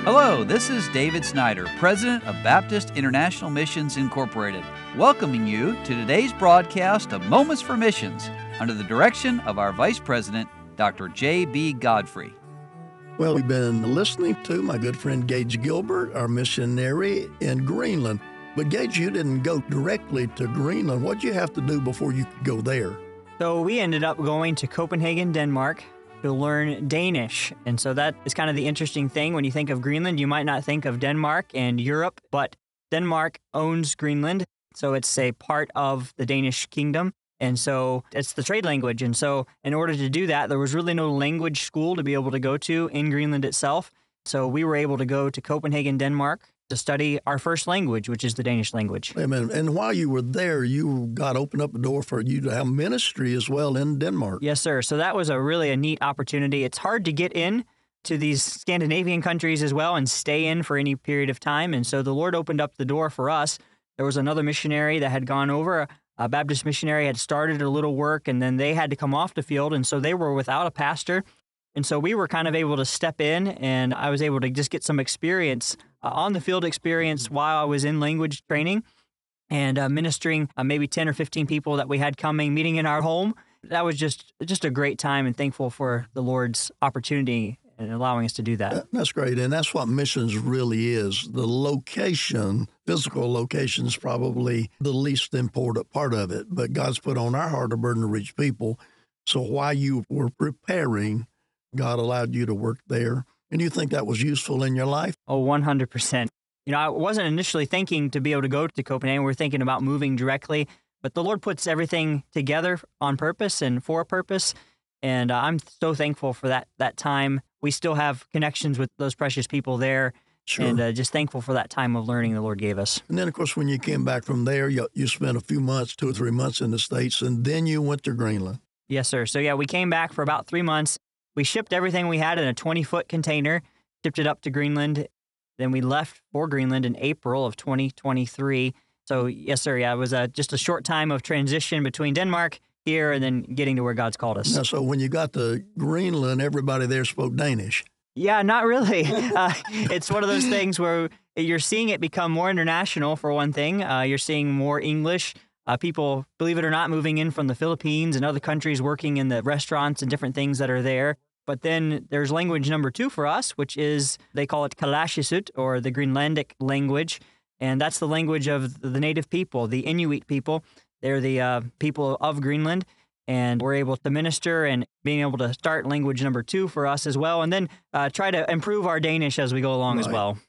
Hello, this is David Snyder, President of Baptist International Missions Incorporated, welcoming you to today's broadcast of Moments for Missions under the direction of our Vice President, Dr. J.B. Godfrey. Well, we've been listening to my good friend Gage Gilbert, our missionary in Greenland. But Gage, you didn't go directly to Greenland. What'd you have to do before you could go there? So we ended up going to Copenhagen, Denmark, to learn Danish. And so that is kind of the interesting thing. When you think of Greenland, you might not think of Denmark and Europe, but Denmark owns Greenland. So it's a part of the Danish kingdom. And so it's the trade language. And so in order to do that, there was really no language school to be able to go to in Greenland itself. So we were able to go to Copenhagen, Denmark, to study our first language, which is the Danish language. Amen. And while you were there, God opened up a door for you to have ministry as well in Denmark. Yes, sir. So that was really a neat opportunity. It's hard to get in to these Scandinavian countries as well and stay in for any period of time. And so the Lord opened up the door for us. There was another missionary that had gone over. A Baptist missionary had started a little work, and then they had to come off the field. And so they were without a pastor. And so we were kind of able to step in, and I was able to just get some experience, on the field experience while I was in language training and ministering maybe 10 or 15 people that we had coming, meeting in our home. That was just a great time, and thankful for the Lord's opportunity and allowing us to do that. That's great. And that's what missions really is. The location, physical location, is probably the least important part of it. But God's put on our heart a burden to reach people. So while you were preparing, God allowed you to work there. And you think that was useful in your life? Oh, 100%. You know, I wasn't initially thinking to be able to go to Copenhagen. We were thinking about moving directly. But the Lord puts everything together on purpose and for a purpose. And I'm so thankful for that time. We still have connections with those precious people there. Sure. And just thankful for that time of learning the Lord gave us. And then, of course, when you came back from there, you spent a few months, 2 or 3 months in the States, and then you went to Greenland. Yes, sir. So, yeah, we came back for about 3 months. We shipped everything we had in a 20-foot container, shipped it up to Greenland. Then we left for Greenland in April of 2023. So, yes, sir, yeah, it was just a short time of transition between Denmark, here, and then getting to where God's called us. Now, so when you got to Greenland, everybody there spoke Danish. Yeah, not really. It's one of those things where you're seeing it become more international, for one thing. You're seeing more English. People, believe it or not, moving in from the Philippines and other countries, working in the restaurants and different things that are there. But then there's language number 2 for us, which is, they call it Kalaallisut, or the Greenlandic language. And that's the language of the native people, the Inuit people. They're the people of Greenland, and we're able to minister and being able to start language number 2 for us as well, and then try to improve our Danish as we go along as well.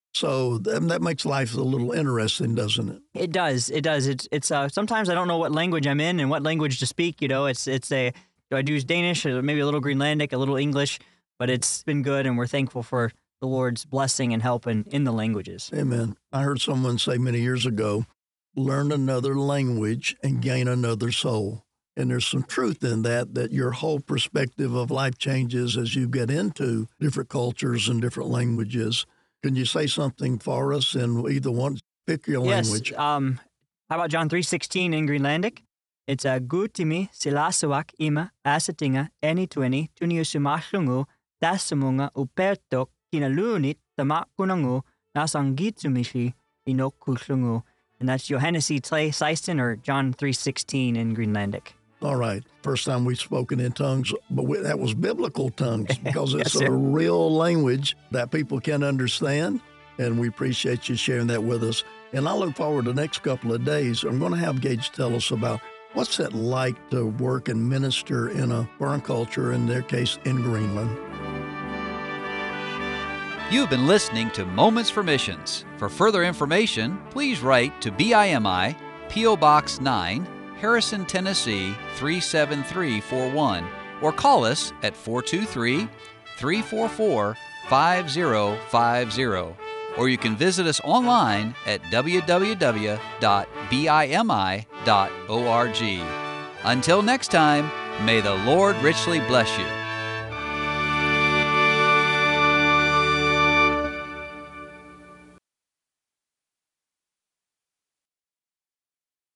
So that makes life a little interesting, doesn't it? It does. It does. It's sometimes I don't know what language I'm in and what language to speak. You know, do I do Danish, or maybe a little Greenlandic, a little English, but it's been good, and we're thankful for the Lord's blessing and help in the languages. Amen. I heard someone say many years ago, learn another language and gain another soul. And there's some truth in that your whole perspective of life changes as you get into different cultures and different languages. Can you say something for us in either one? Pick your language. Yes. How about John 3:16 in Greenlandic? It's a gutimi silasawak ima asatinga eni tuniusumahlungu tasamunga upertok kinalunit tamakunangu nasangitsumishi inokuhlungu. And that's Johannes 3:16 or John 3:16 in Greenlandic. All right. First time we've spoken in tongues, but that was biblical tongues because it's Yes, a real language that people can understand, and we appreciate you sharing that with us. And I look forward to the next couple of days. I'm going to have Gage tell us about what's it like to work and minister in a foreign culture, in their case, in Greenland. You've been listening to Moments for Missions. For further information, please write to BIMI, P.O. Box 9, Harrison, Tennessee 37341, or call us at 423-344-5050. Or you can visit us online at www.bimi.org. Until next time, may the Lord richly bless you.